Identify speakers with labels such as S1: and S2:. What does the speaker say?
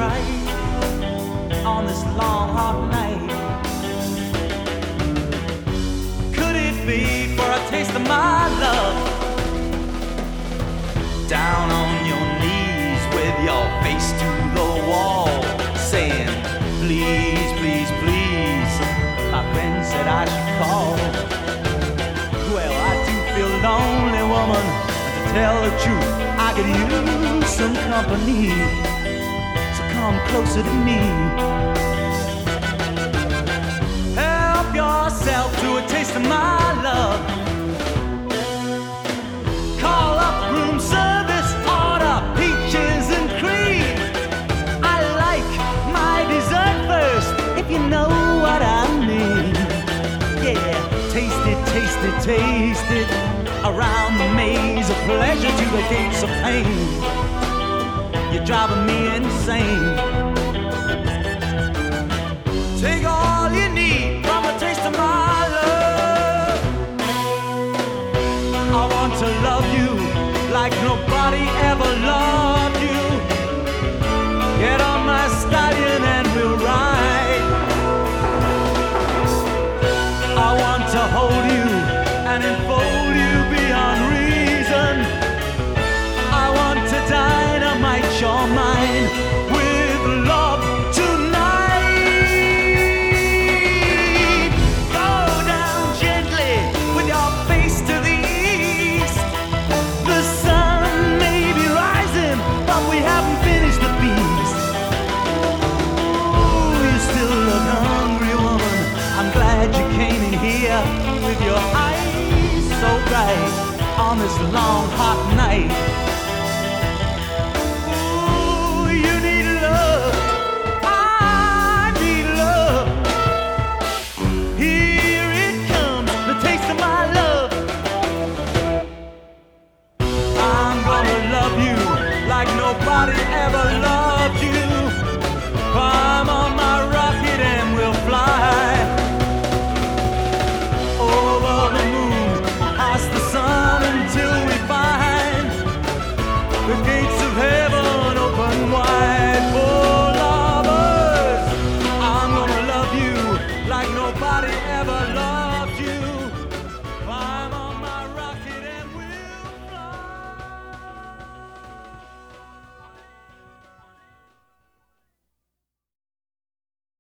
S1: right on this long hot night. Could it be for a taste of my love? Down on your knees with your face to the wall, saying, please, please, please, my friend said I should call. Well, I do feel lonely, woman, and to tell the truth, I could use some company, so come closer to me. Help yourself to a taste of my love. Call up room service, order peaches and cream. I like my dessert first, if you know what I mean. Yeah, taste it, taste it, taste it. Around the maze of pleasure to the gates of pain. You're driving me insane. Take all you need from a taste of my love. I want to love you like nobody ever loved you. Get on my stallion and we'll ride. I want to hold you and enfold you beyond reason. I want to dynamite your mind with love tonight. Go down gently with your face to the east. The sun may be rising, but we haven't finished the feast. Oh, you still look hungry, woman. I'm glad you came in here with your eyes so bright on this long hot